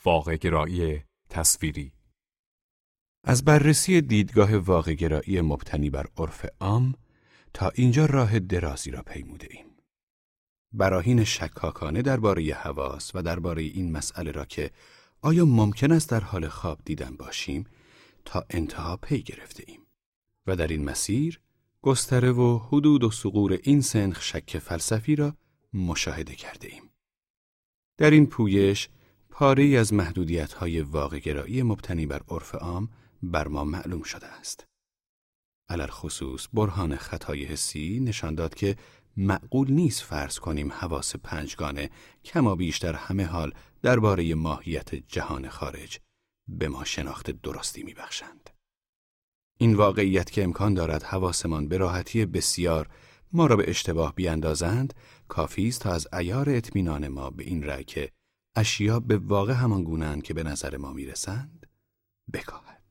واقع‌گرایی تصویری. از بررسی دیدگاه واقع‌گرایی مبتنی بر عرف عام تا اینجا راه درازی را پیموده ایم. براهین شکاکانه درباره حواس و درباره این مسئله را که آیا ممکن است در حال خواب دیدن باشیم تا انتها پی گرفته ایم و در این مسیر گستره و حدود و ثغور این سنخ شک فلسفی را مشاهده کرده ایم. در این پویش پاره‌ای از محدودیت‌های واقع‌گرایی مبتنی بر عرف عام بر ما معلوم شده است. علل خصوص برهان خطای حسی نشان داد که معقول نیست فرض کنیم حواس پنجگانه کما بیش در همه حال درباره ماهیت جهان خارج به ما شناخت درستی می‌بخشند. این واقعیت که امکان دارد حواسمان به راحتی بسیار ما را به اشتباه بیاندازند، کافی است تا از عیار اطمینان ما به این رأی که اشیا به واقع همان گونه‌اند که به نظر ما می‌رسند بکاهد.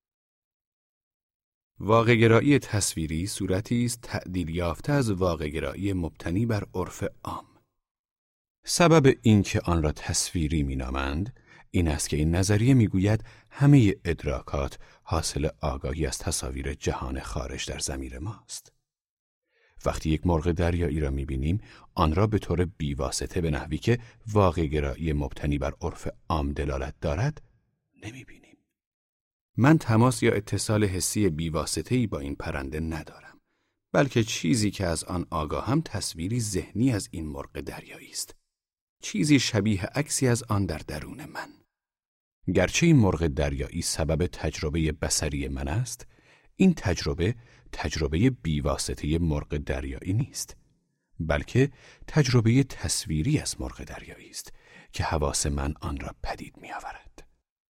واقع‌گرایی تصویری صورتی است تعدیل یافته از واقع‌گرایی مبتنی بر عرف عام. سبب این که آن را تصویری می‌نامند این است که این نظریه می‌گوید همه ادراکات حاصل آگاهی از تصاویر جهان خارج در ضمیر ماست. وقتی یک مرغ دریایی را می‌بینیم، آن را به طور بیواسطه به نحوی که واقع‌گرایی مبتنی بر عرف عام دلالت دارد نمی‌بینیم. من تماس یا اتصال حسی بیواسطه‌ای با این پرنده ندارم، بلکه چیزی که از آن آگاهم تصویری ذهنی از این مرغ دریایی است. چیزی شبیه عکسی از آن در درون من. گرچه این مرغ دریایی سبب تجربه بصری من است، این تجربه بیواسطه مرغ دریایی نیست، بلکه تجربه تصویری از مرغ دریایی است که حواس من آن را پدید می‌آورد.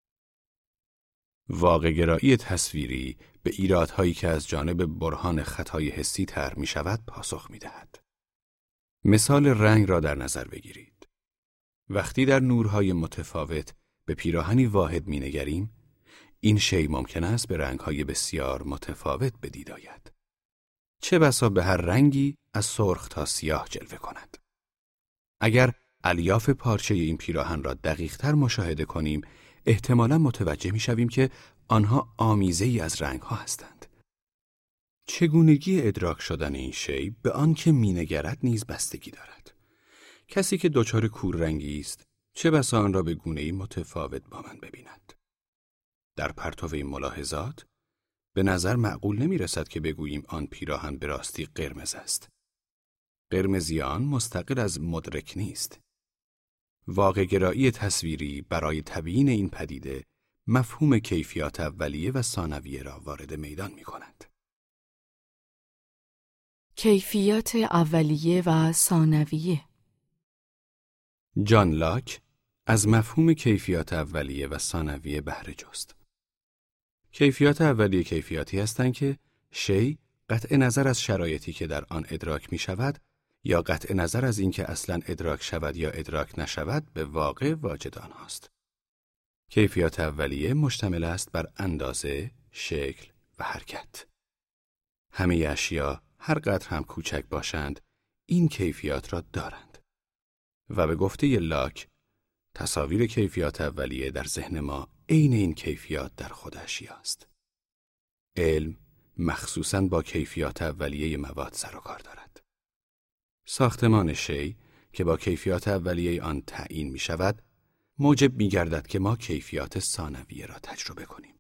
واقع‌گرایی تصویری به ایرادهایی که از جانب برهان خطای حسی طرح می‌شود پاسخ می‌دهد. مثال رنگ را در نظر بگیرید. وقتی در نورهای متفاوت به پیراهنی واحد می‌نگریم، این شی ممکن است به رنگ‌های بسیار متفاوت بدید آید. چه بسا به هر رنگی از سرخ تا سیاه جلوه کند. اگر الیاف پارچه این پیراهن را دقیق‌تر مشاهده کنیم، احتمالاً متوجه می‌شویم که آنها آمیزه‌ای از رنگ‌ها هستند. چگونگی ادراک شدن این شی به آن که می‌نگرد نیز بستگی دارد. کسی که دچار کوررنگی است، چه بسا آن را به گونه‌ای متفاوت با من ببیند. در پرتو این ملاحظات، به نظر معقول نمی‌رسد که بگوییم آن پیراهن به راستی قرمز است. قرمزی آن مستقل از مدرک نیست. واقع‌گرایی تصویری برای تبیین این پدیده مفهوم کیفیات اولیه و ثانویه را وارد میدان می‌کند. کیفیات اولیه و ثانویه. جان لاک از مفهوم کیفیات اولیه و ثانویه بهره جست. کیفیات اولیه کیفیاتی هستند که شی قطع نظر از شرایطی که در آن ادراک می شود یا قطع نظر از اینکه اصلاً ادراک شود یا ادراک نشود به واقع واجد آنهاست. کیفیات اولیه مشتمل است بر اندازه، شکل و حرکت. همه اشیا هر قدر هم کوچک باشند این کیفیات را دارند. و به گفته لاک تصاویر کیفیات اولیه در ذهن ما عین این کیفیات در خود اشیاست. علم مخصوصاً با کیفیات اولیه مواد سر و کار دارد. ساختمان شی که با کیفیات اولیه آن تعیین می شود، موجب می گردد که ما کیفیات ثانویه را تجربه کنیم.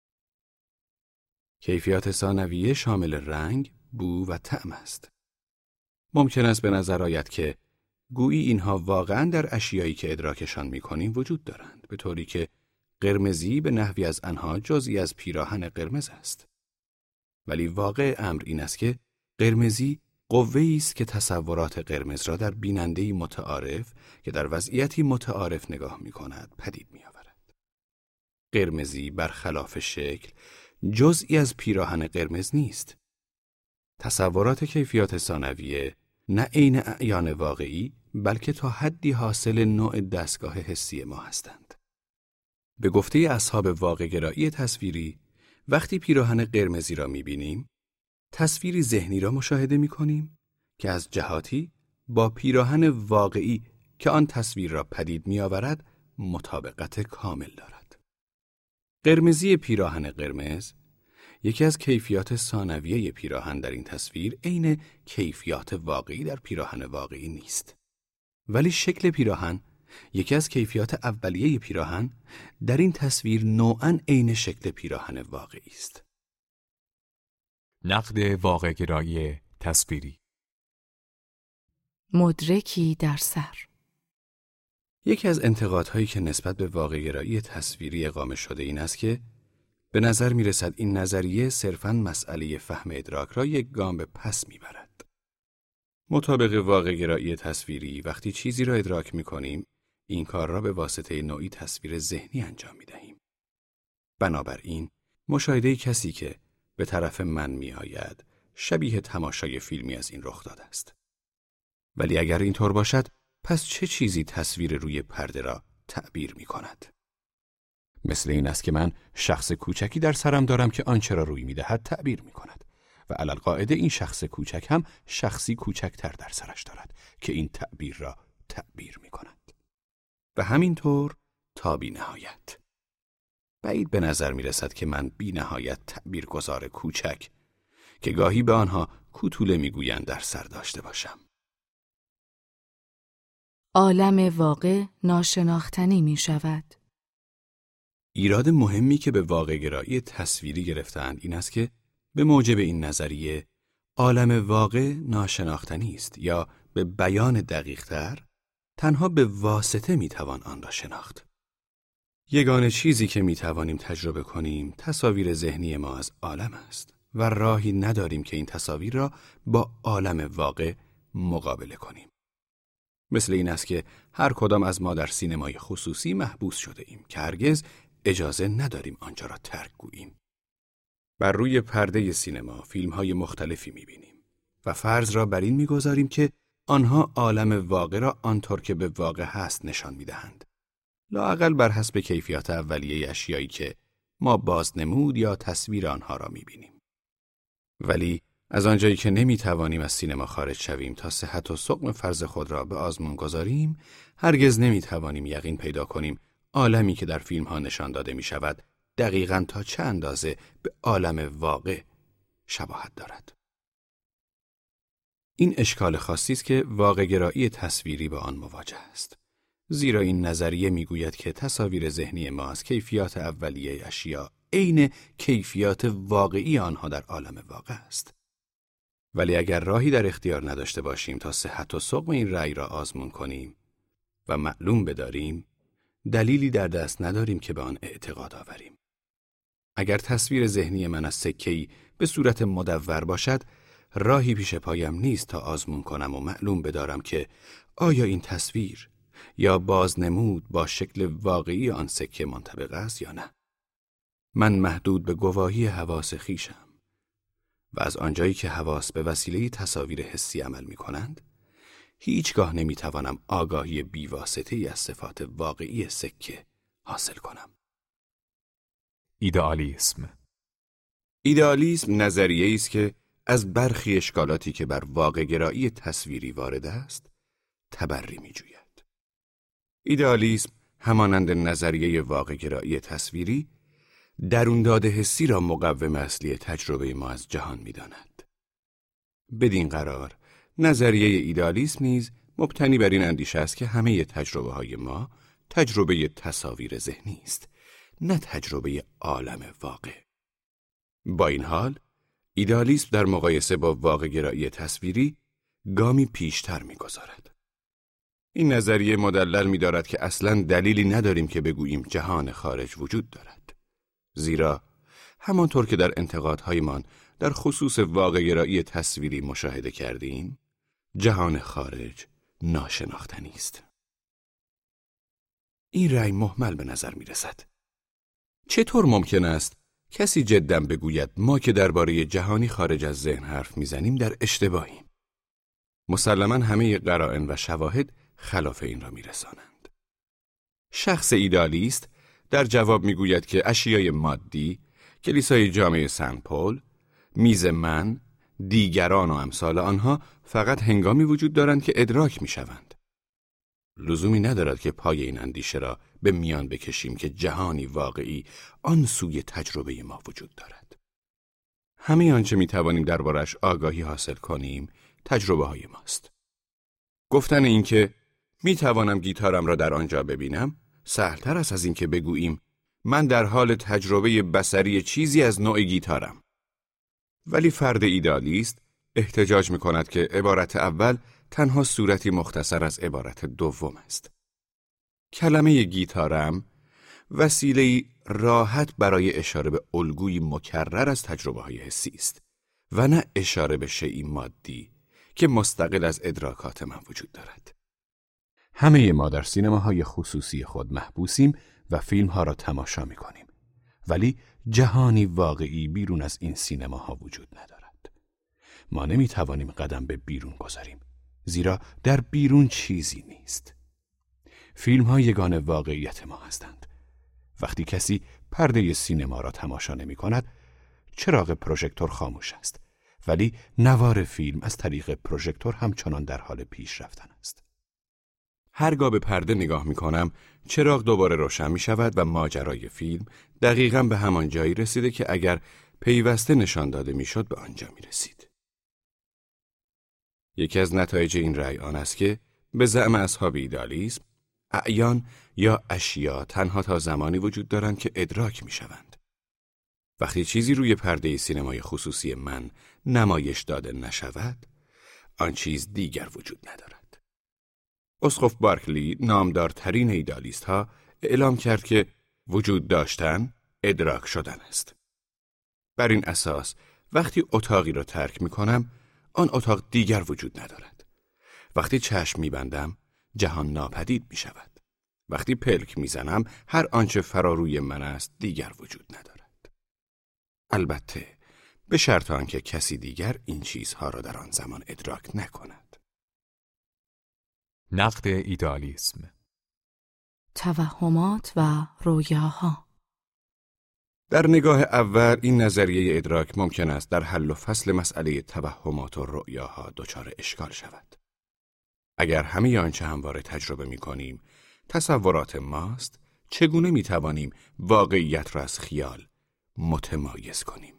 کیفیات ثانویه شامل رنگ، بو و طعم است. ممکن است به نظر آید که گویی اینها واقعاً در اشیایی که ادراکشان می کنیم وجود دارند، به طوری که قرمزی به نحوی از آنها جزئی از پیراهن قرمز است. ولی واقع امر این است که قرمزی قوه‌ای است که تصورات قرمز را در بیننده‌ای متعارف که در وضعیتی متعارف نگاه می‌کند پدید می‌آورد. قرمزی برخلاف شکل جزئی از پیراهن قرمز نیست. تصورات کیفیات ثانویه نه عین اعیان واقعی بلکه تا حدی حاصل نوع دستگاه حسی ما هستند. به گفته اصحاب واقع‌گرایی تصویری، وقتی پیراهن قرمزی را می‌بینیم، تصویری ذهنی را مشاهده می‌کنیم که از جهاتی با پیراهن واقعی که آن تصویر را پدید می‌آورد مطابقت کامل دارد. قرمزی پیراهن قرمز یکی از کیفیات ثانویه پیراهن در این تصویر عین کیفیات واقعی در پیراهن واقعی نیست. ولی شکل پیراهن یکی از کیفیات اولیه پیراهن در این تصویر نوعاً عین شکل پیراهن واقعی است. نقد واقع‌گرایی تصویری. مدرکی در سر. یکی از انتقادهایی که نسبت به واقع‌گرایی تصویری اقامه شده این است که به نظر می‌رسد این نظریه صرفاً مسئله فهم ادراک را یک گام به پس می‌برد. مطابق واقع‌گرایی تصویری وقتی چیزی را ادراک می‌کنیم، این کار را به واسطه نوعی تصویر ذهنی انجام می‌دهیم. بنابراین مشاهده کسی که به طرف من می‌آید شبیه تماشای فیلمی از این رخ داده است. ولی اگر اینطور باشد، پس چه چیزی تصویر روی پرده را تعبیر می‌کند؟ مثل این است که من شخص کوچکی در سرم دارم که آنچه را روی می‌دهد تعبیر می‌کند و علی القاعده این شخص کوچک هم شخصی کوچکتر در سرش دارد که این تعبیر را تعبیر می‌کند. و همینطور تا بی نهایت. بعید به نظر می‌رسد که من بی نهایت تعبیرگزار کوچک که گاهی به آنها کوتوله می‌گویند در سر داشته باشم. عالم واقع ناشناختنی می شود. ایراد مهمی که به واقع‌گرایی تصویری گرفتند این است که به موجب این نظریه عالم واقع ناشناختنی است یا به بیان دقیق‌تر تنها به واسطه میتوان آن را شناخت. یگانه چیزی که میتوانیم تجربه کنیم تصاویر ذهنی ما از عالم است و راهی نداریم که این تصاویر را با عالم واقع مقابله کنیم. مثل این است که هر کدام از ما در سینمای خصوصی محبوس شده ایم که هرگز اجازه نداریم آنجا را ترک گوییم. بر روی پرده سینما فیلم‌های مختلفی می‌بینیم و فرض را بر این می‌گذاریم که آنها عالم واقع را آنطور که به واقع هست نشان می‌دهند. لااقل بر حسب کیفیات اولیه اشیایی که ما بازنمود یا تصویر آنها را می‌بینیم. ولی از آنجایی که نمی‌توانیم از سینما خارج شویم تا صحت و سقم فرض خود را به آزمون گذاریم، هرگز نمی‌توانیم یقین پیدا کنیم عالمی که در فیلم‌ها نشان داده می‌شود دقیقاً تا چه اندازه به عالم واقع شباهت دارد. این اشکال خاصی است که واقع‌گرایی تصویری با آن مواجه است. زیرا این نظریه می‌گوید که تصاویر ذهنی ما از کیفیات اولیه اشیا عین کیفیات واقعی آنها در عالم واقع است. ولی اگر راهی در اختیار نداشته باشیم تا صحت و سقم این رأی را آزمون کنیم و معلوم بداریم، دلیلی در دست نداریم که به آن اعتقاد آوریم. اگر تصویر ذهنی من از سکه‌ای به صورت مدور باشد، راهی پیش پایم نیست تا آزمون کنم و معلوم بدارم که آیا این تصویر یا بازنمود با شکل واقعی آن سکه منطبق است یا نه. من محدود به گواهی حواس خویشم و از آنجایی که حواس به وسیله تصاویر حسی عمل می کنند، هیچگاه نمی توانم آگاهی بیواسطه‌ای از صفات واقعی سکه حاصل کنم. ایدئالیسم نظریه‌ای است که از برخی اشکالاتی که بر واقع‌گرایی تصویری وارد است، تبری می‌جوید. ایدئالیسم همانند نظریه واقع‌گرایی تصویری، درون‌داد حسی را مقوم اصلی تجربه ما از جهان می‌داند. بدین قرار، نظریه ایدئالیسم نیز مبتنی بر این اندیشه است که همه تجربه‌های ما تجربه تصاویر ذهنی است، نه تجربه عالم واقع. با این حال، ایدئالیسم در مقایسه با واقع‌گرایی تصویری گامی پیشتر می‌گذارد. این نظریه مدلل می‌دارد که اصلاً دلیلی نداریم که بگوییم جهان خارج وجود دارد. زیرا همانطور که در انتقادهایمان در خصوص واقع‌گرایی تصویری مشاهده کردیم، جهان خارج ناشناختنی است. این رأی مهمل به نظر می‌رسد. چطور ممکن است کسی جداً بگوید ما که درباره جهانی خارج از ذهن حرف میزنیم در اشتباهیم؟ مسلماً همه قرائن و شواهد خلاف این را میرسانند. شخص ایدئالیست در جواب میگوید که اشیای مادی، کلیسای جامع سن پل، میز من، دیگران و امثال آنها فقط هنگامی وجود دارند که ادراک میشوند. لزومی ندارد که پای این اندیشه را به میان بکشیم که جهانی واقعی آن سوی تجربه ما وجود دارد. همه آنچه می توانیم دربارش آگاهی حاصل کنیم تجربه های ماست. گفتن این که می توانم گیتارم را در آنجا ببینم سهل‌تر است از این که بگوییم من در حال تجربه بصری چیزی از نوع گیتارم. ولی فرد ایدالیست احتجاج می کند که عبارت اول تنها صورتی مختصر از عبارت دوم است. کلمه گیتارم وسیله‌ای راحت برای اشاره به الگویی مکرر از تجربه‌های حسی است و نه اشاره به شیئی مادی که مستقل از ادراکات من وجود دارد. همه ما در سینماهای خصوصی خود محبوسیم و فیلم‌ها را تماشا می‌کنیم، ولی جهانی واقعی بیرون از این سینماها وجود ندارد. ما نمی‌توانیم قدم به بیرون گذاریم، زیرا در بیرون چیزی نیست. فیلم‌ها یگانه واقعیت ما هستند. وقتی کسی پرده سینما را تماشا نمی‌کند، چراغ پروژکتور خاموش است، ولی نوار فیلم از طریق پروژکتور همچنان در حال پیش رفتن است. هرگاه به پرده نگاه می‌کنم، چراغ دوباره روشن می‌شود و ماجرای فیلم دقیقاً به همان جایی رسیده که اگر پیوسته نشان داده می‌شد به آنجا می‌رسید. یکی از نتایج این رأی آن است که به زعم اصحاب ایدالیسم، اعیان یا اشیا تنها تا زمانی وجود دارند که ادراک می‌شوند. وقتی چیزی روی پرده سینمای خصوصی من نمایش داده نشود، آن چیز دیگر وجود ندارد. اسقف بارکلی، نامدارترین ایدالیست ها، اعلام کرد که وجود داشتن ادراک شدن است. بر این اساس وقتی اتاقی را ترک می کنم، آن اتاق دیگر وجود ندارد. وقتی چشم می بندم، جهان ناپدید می شود. وقتی پلک می زنم، هر آنچه فراروی من است دیگر وجود ندارد. البته به شرط آنکه کسی دیگر این چیزها را در آن زمان ادراک نکند. نقد ایدالیسم. توهمات و رویاها. در نگاه اول این نظریه ادراک ممکن است در حل و فصل مسئله توهمات و رؤیاها دچار اشکال شود. اگر همه آنچه همواره تجربه می کنیم تصورات ماست، چگونه می توانیم واقعیت را از خیال متمایز کنیم؟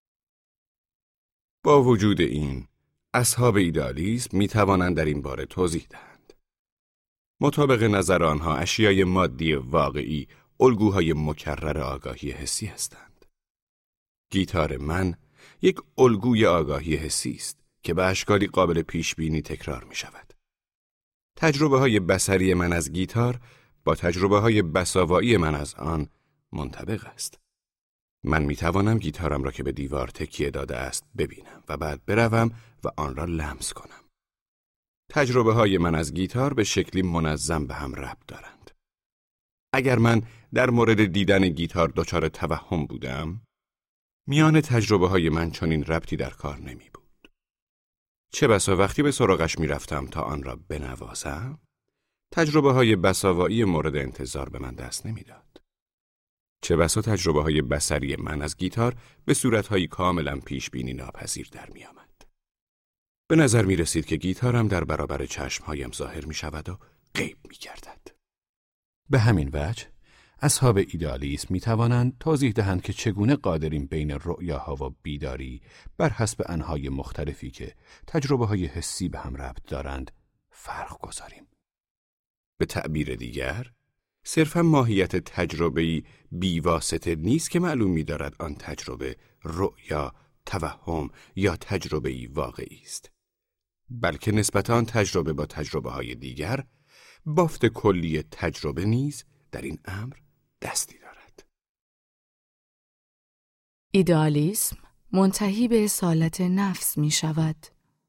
با وجود این، اصحاب ایدالیسم می توانند در این باره توضیح دهند. مطابق نظر آنها اشیای مادی واقعی الگوهای مکرر آگاهی حسی هستند. گیتار من یک الگوی آگاهی حسی است که به اشکالی قابل پیش بینی تکرار می شود. تجربه های بصری من از گیتار با تجربه های بساوایی من از آن منطبق است. من می توانم گیتارم را که به دیوار تکیه داده است ببینم و بعد بروم و آن را لمس کنم. تجربه های من از گیتار به شکلی منظم به هم ربط دارند. اگر من در مورد دیدن گیتار دچار توهم بودم، میان تجربه های من چنین ربطی در کار نمی بود. چه بسا وقتی به سراغش می رفتم تا آن را بنوازم، تجربه های بساوایی مورد انتظار به من دست نمی داد. چه بسا تجربه های بصری من از گیتار به صورتهایی کاملا پیش بینی ناپذیر در می آمد. به نظر می رسید که گیتارم در برابر چشمهایم ظاهر می شود و غیب می گردد. به همین وجه، اصحاب ایدالیسم می توانند توضیح دهند که چگونه قادریم بین رؤیاها و بیداری بر حسب انهای مختلفی که تجربه های حسی به هم ربط دارند فرق گذاریم. به تعبیر دیگر، صرفاً ماهیت تجربه‌ای بیواسطه نیست که معلوم می دارد آن تجربه رؤیا، توهم یا تجربه‌ای واقعی است، بلکه نسبت آن تجربه با تجربه های دیگر، بافت کلی تجربه نیز در این امر دستی دارد. ایدئالیسم منتهی به اصالت نفس می شود.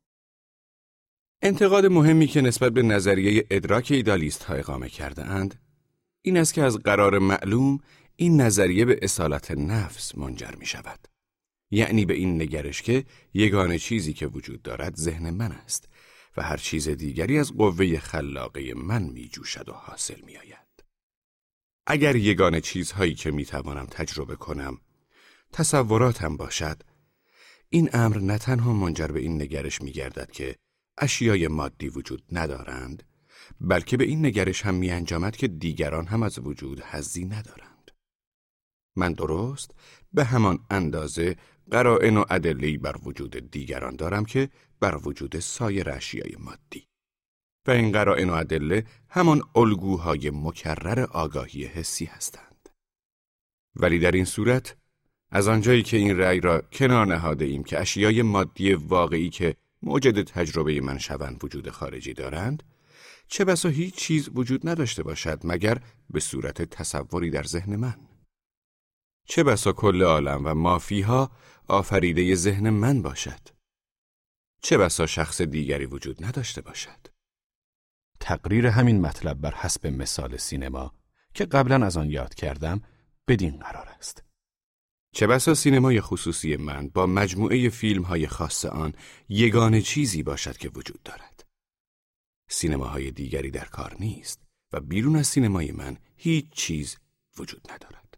انتقاد مهمی که نسبت به نظریه ادراک ایدالیست ها اقامه کرده اند، این است که از قرار معلوم این نظریه به اصالت نفس منجر می شود. یعنی به این نگرش که یگانه چیزی که وجود دارد ذهن من است و هر چیز دیگری از قوه خلاقه من می جوشد و حاصل می آید. اگر یگانه چیزهایی که می توانم تجربه کنم تصوراتم باشد، این امر نه تنها منجر به این نگرش می گردد که اشیای مادی وجود ندارند، بلکه به این نگرش هم می انجامد که دیگران هم از وجود حظی ندارند. من درست به همان اندازه قرائن و ادله‌ای بر وجود دیگران دارم که بر وجود سایر اشیای مادی. و این قرائن و ادله همان الگوهای مکرر آگاهی حسی هستند. ولی در این صورت از آنجایی که این رأی را کنار نهاده ایم که اشیای مادی واقعی که موجد تجربه من شوند وجود خارجی دارند، چه بسا هیچ چیز وجود نداشته باشد مگر به صورت تصوری در ذهن من. چه بسا کل عالم و مافیها آفریده ذهن من باشد. چه بسا شخص دیگری وجود نداشته باشد. تقریر همین مطلب بر حسب مثال سینما که قبلا از آن یاد کردم بدین قرار است. چه بسا سینمای خصوصی من با مجموعه فیلم‌های خاص آن یگانه چیزی باشد که وجود دارد. سینماهای دیگری در کار نیست و بیرون از سینمای من هیچ چیز وجود ندارد.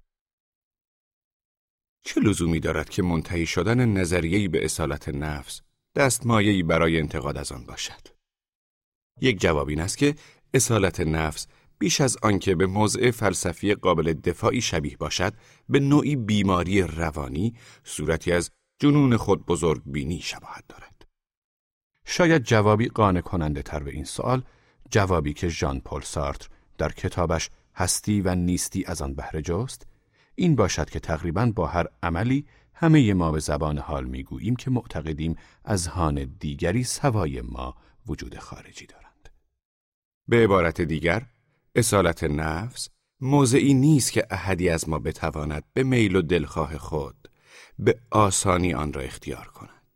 چه لزومی دارد که منتهی شدن نظریه‌ای به اصالت نفس دستمایه‌ای برای انتقاد از آن باشد؟ یک جواب این است که اصالت نفس بیش از آنکه به موضع فلسفی قابل دفاعی شبیه باشد، به نوعی بیماری روانی، صورتی از جنون خود بزرگ بینی شباهت دارد. شاید جوابی قانع کننده تر به این سوال، جوابی که ژان پل سارتر در کتابش هستی و نیستی از آن بهره جست، این باشد که تقریباً با هر عملی همه ما به زبان حال میگوییم که معتقدیم اذهان دیگری سوای ما وجود خارجی دارند. به عبارت دیگر، اصالت نفس موضعی نیست که احدی از ما بتواند به میل و دلخواه خود به آسانی آن را اختیار کند.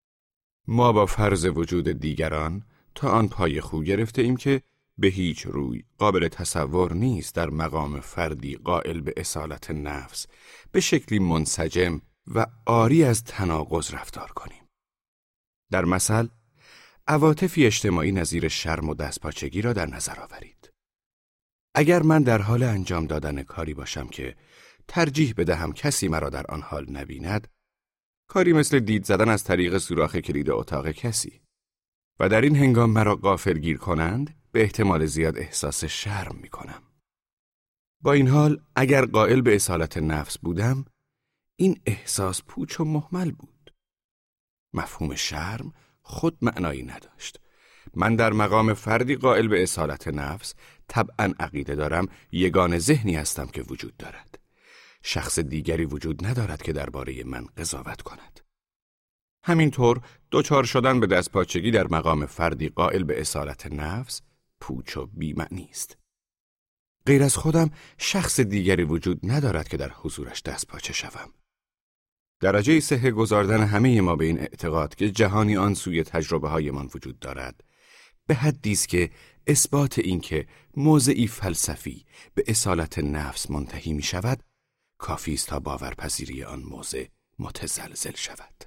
ما با فرض وجود دیگران تا آن پای خو گرفته ایم که به هیچ روی قابل تصور نیست در مقام فردی قائل به اصالت نفس به شکلی منسجم و عاری از تناقض رفتار کنیم. در مثل، عواطفی اجتماعی نظیر شرم و دستپاچگی را در نظر آورید. اگر من در حال انجام دادن کاری باشم که ترجیح بدهم کسی مرا در آن حال نبیند، کاری مثل دید زدن از طریق سوراخ کلید اتاق کسی، و در این هنگام مرا غافلگیر کنند، به احتمال زیاد احساس شرم می کنم. با این حال اگر قائل به اصالت نفس بودم، این احساس پوچ و مهمل بود. مفهوم شرم خود معنایی نداشت. من در مقام فردی قائل به اصالت نفس طبعاً عقیده دارم یگانه ذهنی هستم که وجود دارد. شخص دیگری وجود ندارد که درباره من قضاوت کند. همینطور دوچار شدن به دستپاچگی در مقام فردی قائل به اصالت نفس پوچ و بی‌معنی است. غیر از خودم شخص دیگری وجود ندارد که در حضورش دستپاچه شوم. درجه صحه گذاردن همه ما به این اعتقاد که جهانی آن سوی تجربه هایمان وجود دارد به حدی است که اثبات این که موضعی فلسفی به اصالت نفس منتهی می شود کافی است تا باورپذیری آن موضع متزلزل شود.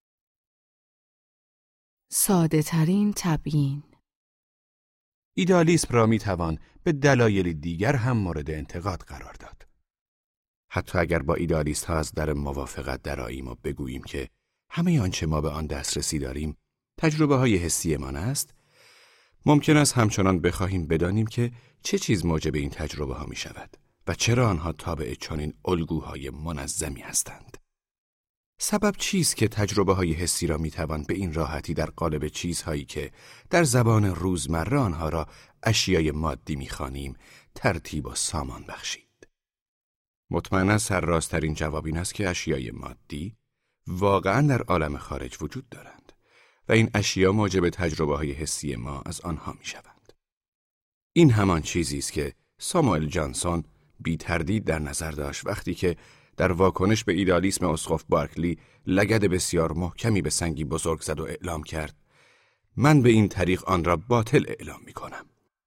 ساده ترین تبیین. ایدالیسم را می توان به دلایل دیگر هم مورد انتقاد قرار داد. حتی اگر با ایدالیست ها از در موافقت درآییم و بگوییم که همه آنچه ما به آن دسترسی داریم تجربه های حسی ما است، ممکن است همچنان بخواهیم بدانیم که چه چیز موجب این تجربه ها می شود و چرا آنها تابع چنین الگوهای منظمی هستند. سبب چیست که تجربه های حسی را می توان به این راحتی در قالب چیزهایی که در زبان روزمره آنها را اشیای مادی می خوانیم ترتیب و سامان بخشید؟ مطمئنا سرراسترین جواب این است که اشیای مادی واقعا در عالم خارج وجود دارند و این اشیا موجب تجربه های حسی ما از آنها می شوند. این همان چیزی است که ساموئل جانسون بی تردید در نظر داشت وقتی که در واکنش به ایدالیسم اسقف بارکلی لگد بسیار محکمی به سنگی بزرگ زد و اعلام کرد: من به این طریق آن را باطل اعلام می کنم.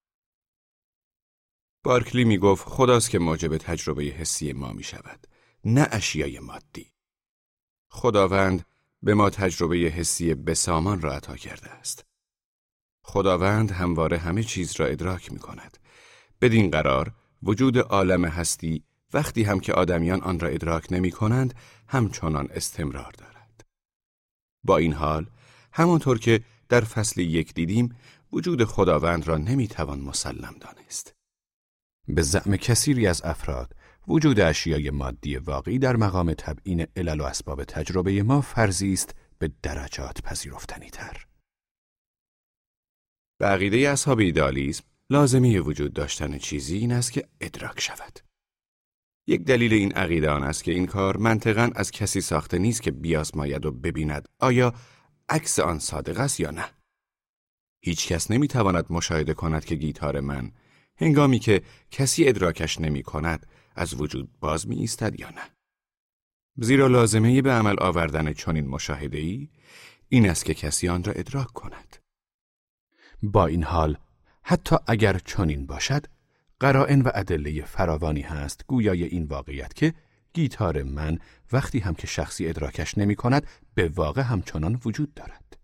بارکلی می گفت خداست که موجب تجربه حسی ما می شود، نه اشیای مادی. خداوند به ما تجربه حسی بسامان را عطا کرده است. خداوند همواره همه چیز را ادراک می کند. بدین قرار وجود عالم هستی وقتی هم که آدمیان آن را ادراک نمی کنند همچنان استمرار دارد. با این حال همانطور که در فصل 1 دیدیم، وجود خداوند را نمیتوان مسلم دانست. به زعم کثیری از افراد، وجود اشیای مادی واقعی در مقام تبیین علل و اسباب تجربه ما فرضی است به درجات پذیرفتنی تر. به عقیده اصحاب ایدئالیسم، لازمی وجود داشتن چیزی این است که ادراک شود. یک دلیل این عقیده آن است که این کار منطقاً از کسی ساخته نیست که بیازماید و ببیند آیا عکس آن صادق است یا نه. هیچ کس نمیتواند مشاهده کند که گیتار من هنگامی که کسی ادراکش نمی کند از وجود باز می ایستد یا نه. زیرا لازمه به عمل آوردن چنین مشاهده‌ای این است که کسی آن را ادراک کند. با این حال حتی اگر چنین باشد، قرائن و ادله فراوانی هست گویای این واقعیت که گیتار من وقتی هم که شخصی ادراکش نمی کند به واقع همچنان وجود دارد.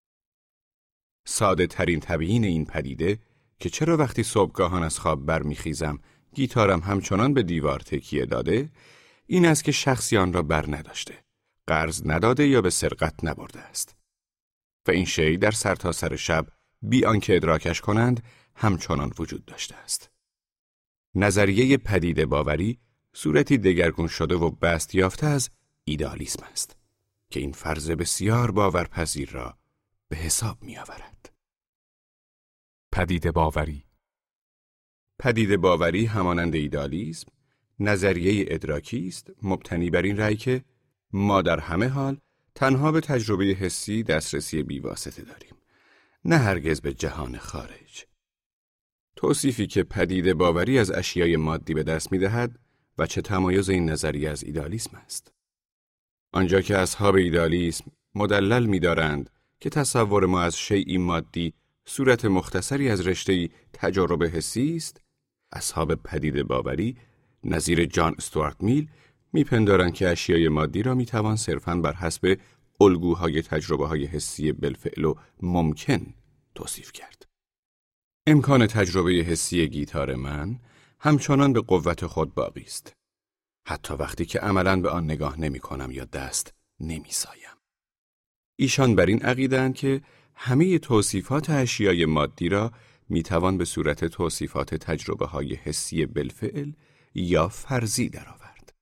ساده ترین تبیین این پدیده که چرا وقتی صبحگاهان از خواب برمیخیزم گیتارم همچنان به دیوار تکیه داده، این است که شخصی آن را بر نداشته، قرض نداده یا به سرقت نبرده است. و این شی در سرتاسر شب بی آنکه ادراکش کنند همچنان وجود داشته است. نظریه پدیده باوری صورتی دگرگون شده و بست یافته از ایدئالیسم است که این فرض بسیار باورپذیر را به حساب می آورد. پدیده باوری. پدیده باوری همانند ایدئالیسم نظریه ادراکی است مبتنی بر این رأی که ما در همه حال تنها به تجربه حسی دسترسی بیواسطه داریم، نه هرگز به جهان خارج. توصیفی که پدیده باوری از اشیای مادی به دست می دهد و چه تمایز این نظریه از ایدئالیسم است. آنجا که اصحاب ایدئالیسم مدلل می دارند که تصور ما از شیئی مادی صورت مختصری از رشته‌ای تجربه حسی است، اصحاب پدیده باوری نظیر جان استوارت میل میپندارند که اشیای مادی را میتوان صرفاً بر حسب الگوهای تجربه‌های حسی بالفعل و ممکن توصیف کرد. امکان تجربه حسی گیتار من همچنان به قوت خود باقی است، حتی وقتی که عملاً به آن نگاه نمی کنم یا دست نمی سایم. ایشان بر این عقیده‌اند که همه توصیفات اشیای مادی را میتوان به صورت توصیفات تجربه‌های حسی بالفعل یا فرضی درآورد.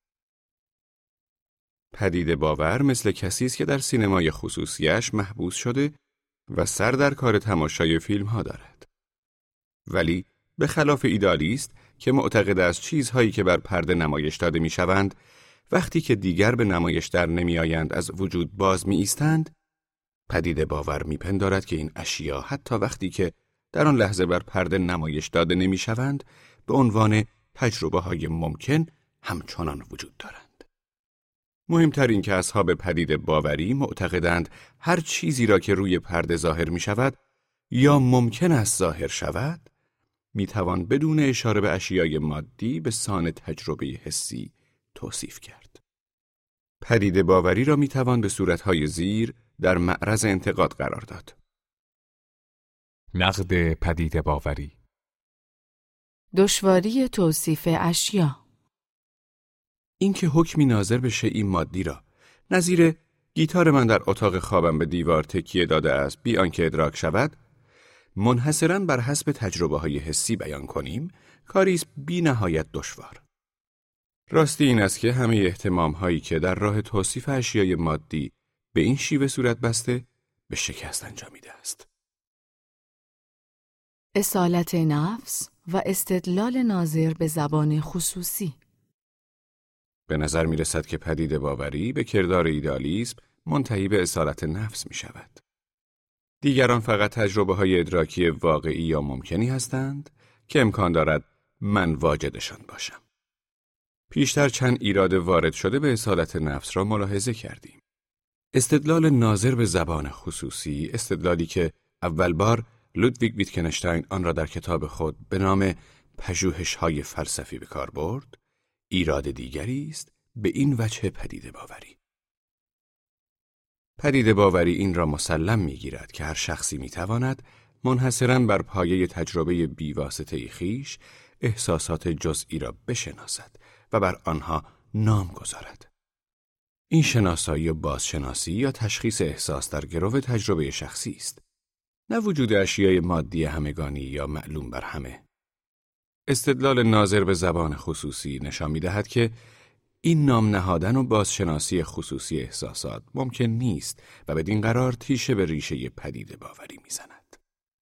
پدیده باور مثل کسی است که در سینمای خصوصیش محبوس شده و سر در کار تماشای فیلم‌ها دارد. ولی به خلاف ایدئالیست که معتقد است چیزهایی که بر پرده نمایش داده می‌شوند وقتی که دیگر به نمایش در نمی‌آیند از وجود باز می‌ایستند، پدیده باور می‌پندارد که این اشیا حتی وقتی که در آن لحظه بر پرده نمایش داده نمی‌شوند به عنوان تجربه‌های ممکن همچنان وجود دارند. مهمتر این که اصحاب پدیده باوری معتقدند هر چیزی را که روی پرده ظاهر می‌شود یا ممکن است ظاهر شود می‌توان بدون اشاره به اشیای مادی به سان تجربه حسی توصیف کرد. پدیده باوری را می‌توان به صورت‌های زیر در معرض انتقاد قرار داد. نقد پدیده باوری. دشواری توصیف اشیا. اینکه حکمی ناظر به شیئی مادی را نظیر گیتار من در اتاق خوابم به دیوار تکیه داده است بی آنکه ادراک شود منحصراً بر حسب تجربه‌های حسی بیان کنیم کاری است بی نهایت دشوار. راستی این است که همه اهتمام‌هایی که در راه توصیف اشیای مادی به این شیوه صورت بسته به شکست انجامیده است. اصالت نفس و استدلال ناظر به زبان خصوصی. به نظر می رسد که پدیده باوری به کردار ایدئالیسم منتهی به اصالت نفس می شود. دیگران فقط تجربه های ادراکی واقعی یا ممکنی هستند که امکان دارد من واجدشان باشم. پیشتر چند ایراد وارد شده به اصالت نفس را ملاحظه کردیم. استدلال ناظر به زبان خصوصی، استدلالی که اول بار لودویگ ویتکنشتاین آن را در کتاب خود به نام پژوهش‌های فلسفی به کار برد، ایراد دیگری است به این وجه پدیده باوری. پدیده باوری این را مسلم می‌گیرد که هر شخصی می‌تواند منحصراً بر پایه تجربه بیواسطه خویش احساسات جزئی را بشناسد و بر آنها نام گذارد. این شناسایی و بازشناسی یا تشخیص احساس در گرو تجربه شخصی است. نه وجود اشیای مادی همگانی یا معلوم بر همه. استدلال ناظر به زبان خصوصی نشان می‌دهد که این نام نهادن و بازشناسی خصوصی احساسات ممکن نیست و بدین قرار تیشه به ریشه پدیده باوری می‌زند.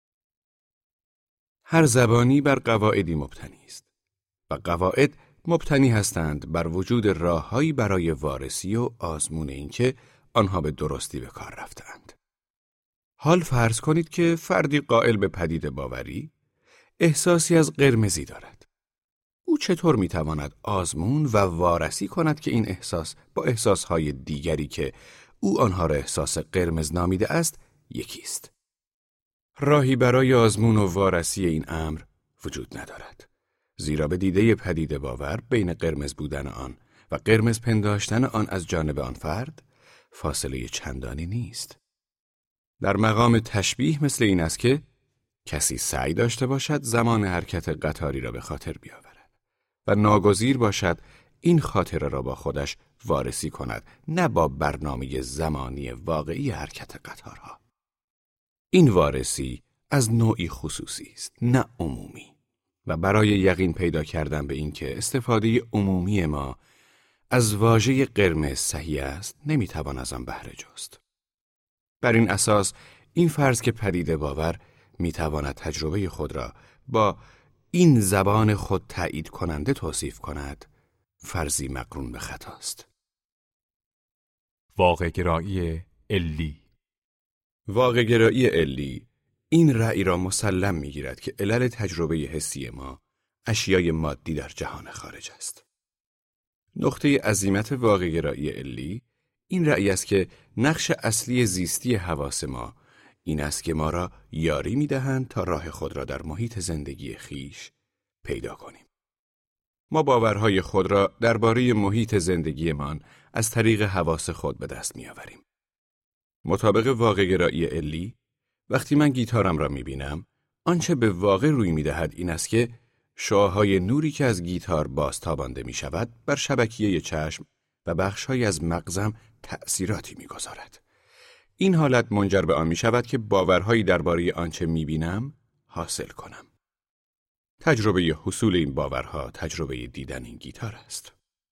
هر زبانی بر قواعدی مبتنی است و قواعد مبتنی هستند بر وجود راه‌هایی برای وارسی و آزمون اینکه آنها به درستی به کار رفتند. حال فرض کنید که فردی قائل به پدیده باوری احساسی از قرمزی دارد. او چطور میتواند آزمون و وارسی کند که این احساس با احساسهای دیگری که او آنها را احساس قرمز نامیده است یکی است؟ راهی برای آزمون و وارسی این امر وجود ندارد، زیرا به دیده پدیده باور بین قرمز بودن آن و قرمز پنداشتن آن از جانب آن فرد فاصله چندانی نیست. در مقام تشبیه مثل این است که کسی سعی داشته باشد زمان حرکت قطاری را به خاطر بیاورد و ناگزیر باشد این خاطره را با خودش وارسی کند، نه با برنامه زمانی واقعی حرکت قطارها. این وارسی از نوعی خصوصی است، نه عمومی، و برای یقین پیدا کردن به این که استفاده عمومی ما از واژه قرمز صحیح است، نمیتوان از آن بهره جست. بر این اساس این فرض که پدیده باور میتواند تجربه خود را با این زبان خود تایید کننده توصیف کند، فرضی مقرون به خطاست. واقع‌گرایی علی. واقع‌گرایی علی این رأی را مسلم میگیرد که علل تجربه حسی ما اشیای مادی در جهان خارج است. نقطه عزیمت واقع‌گرایی علی این رأی است که نقش اصلی زیستی حواس ما این است که ما را یاری می‌دهند تا راه خود را در محیط زندگی خیش پیدا کنیم. ما باورهای خود را درباره محیط زندگیمان از طریق حواس خود به دست می‌آوریم. مطابق واقع‌گرایی علی، وقتی من گیتارم را می‌بینم، آنچه به واقع روی می‌دهد این است که شعاع‌های نوری که از گیتار بازتابانده می‌شود بر شبکیه چشم و بخش‌هایی از مغزم تأثیراتی می‌گذارد. این حالت منجر به آن می‌شود که باورهایی درباره آنچه می‌بینم حاصل کنم. تجربه حصول این باورها تجربه دیدن این گیتار است.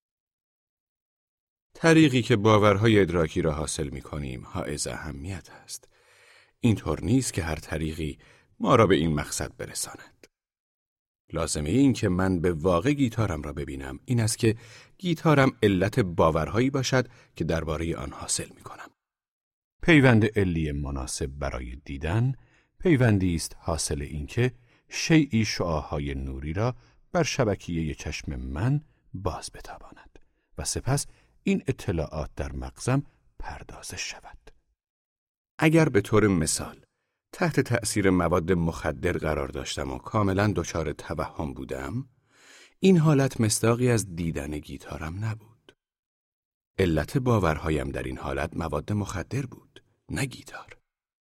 طریقی که باورهای ادراکی را حاصل می‌کنیم حائز اهمیت است. اینطور نیست که هر طریقی ما را به این مقصد برساند. لازمه این که من به واقع گیتارم را ببینم این است که گیتارم علت باورهایی باشد که درباره آن حاصل می‌کنم. پیوند علی مناسب برای دیدن پیوندی است حاصل این که شیئی شعاع‌های نوری را بر شبکیه چشم من باز بتاباند و سپس این اطلاعات در مغزم پردازش شود. اگر به طور مثال تحت تأثیر مواد مخدر قرار داشتم و کاملا دچار توهم بودم، این حالت مصداقی از دیدن گیتارم نبود. علت باورهایم در این حالت مواد مخدر بود، نه گیتار.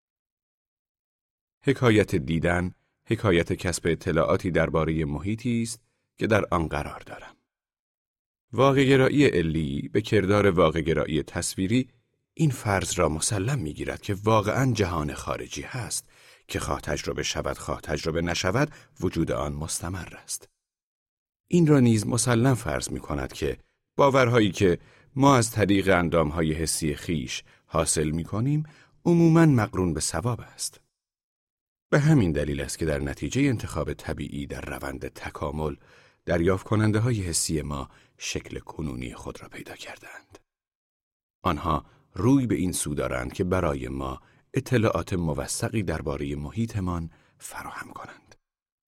حکایت دیدن حکایت کسب اطلاعاتی درباره محیطی است که در آن قرار دارم. واقع‌گرایی علی به کردار واقع‌گرایی تصویری این فرض را مسلم می‌گیرد که واقعاً جهان خارجی هست که خواه تجربه شود خواه تجربه نشود وجود آن مستمر است. این را نیز مسلم فرض می‌کند که باورهایی که ما از طریق اندام‌های حسی خیش حاصل می‌کنیم عموماً مقرون به ثواب است. به همین دلیل است که در نتیجه انتخاب طبیعی در روند تکامل دریافت کننده های حسی ما شکل کنونی خود را پیدا کردند. آنها روی به این سو دارند که برای ما اطلاعات موثقی درباره محیطمان فراهم کنند.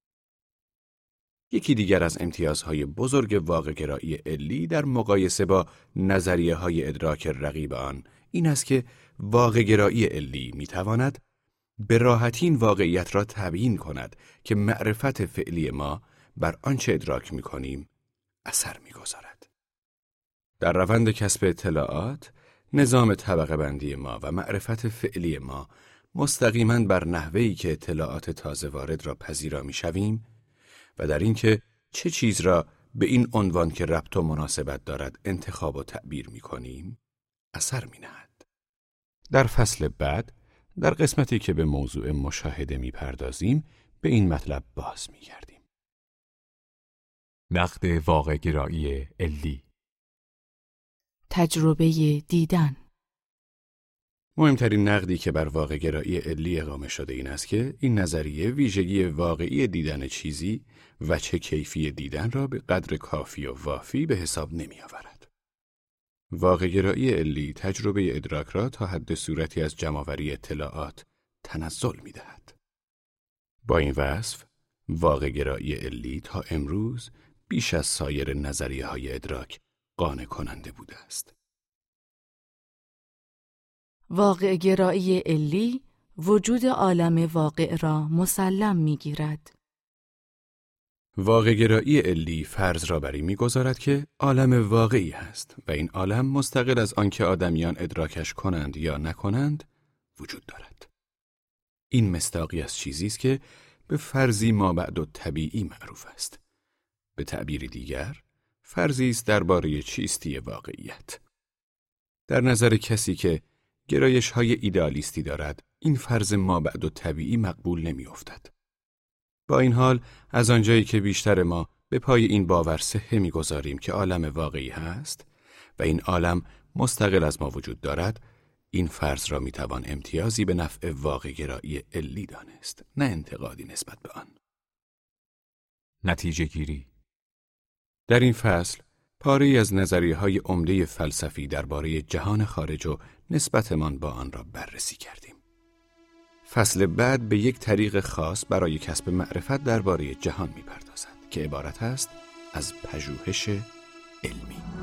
یکی دیگر از امتیازهای بزرگ واقع‌گرایی علی در مقایسه با نظریه‌های ادراک رقیب آن این است که واقع‌گرایی علی می‌تواند به راحتی این واقعیت را تبیین کند که معرفت فعلی ما بر آنچه ادراک می‌کنیم اثر می‌گذارد. در روند کسب اطلاعات، نظام طبقه بندی ما و معرفت فعلی ما مستقیماً بر نحوهی که اطلاعات تازه وارد را پذیرا می‌شویم و در اینکه چه چیز را به این عنوان که ربط و مناسبت دارد انتخاب و تعبیر می‌کنیم اثر می‌نهد. در فصل بعد در قسمتی که به موضوع مشاهده می‌پردازیم به این مطلب باز می‌گردیم. نقد واقع‌گرایی علی. تجربه دیدن. مهمترین نقدی که بر واقع‌گرایی علی اقامه شده این است که این نظریه ویژگی واقعی دیدن چیزی و چه کیفی دیدن را به قدر کافی و وافی به حساب نمی‌آورد. واقع‌گرایی علی تجربه ادراک را تا حد صورتی از جمع‌آوری اطلاعات تنزل می‌دهد. با این وصف، واقع‌گرایی علی تا امروز بیش از سایر نظریه‌های ادراک قانع کننده بوده است. واقع‌گرایی علی وجود عالم واقع را مسلم می‌گیرد. واقع‌گرایی علی فرض را بر این می‌گذارد که عالم واقعی است و این عالم مستقل از آنکه آدمیان ادراکش کنند یا نکنند وجود دارد. این مصداقی از چیزی است که به فرضی مابعد طبیعی معروف است. به تعبیر دیگر، فرضی است درباره چیستی واقعیت. در نظر کسی که گرایش‌های ایدئالیستی دارد، این فرض مابعد طبیعی مقبول نمی‌افتد. با این حال، از آنجایی که بیشتر ما به پای این باور صحه می‌گذاریم که عالم واقعی هست و این عالم مستقل از ما وجود دارد، این فرض را می‌توان امتیازی به نفع واقع‌گرایی علی دانست، نه انتقادی نسبت به آن. نتیجه گیری. در این فصل، پاره‌ای از نظریه‌های عمده فلسفی درباره جهان خارج و نسبتمان با آن را بررسی کردیم. فصل بعد به یک طریق خاص برای کسب معرفت درباره جهان می‌پردازد که عبارت است از پژوهش علمی.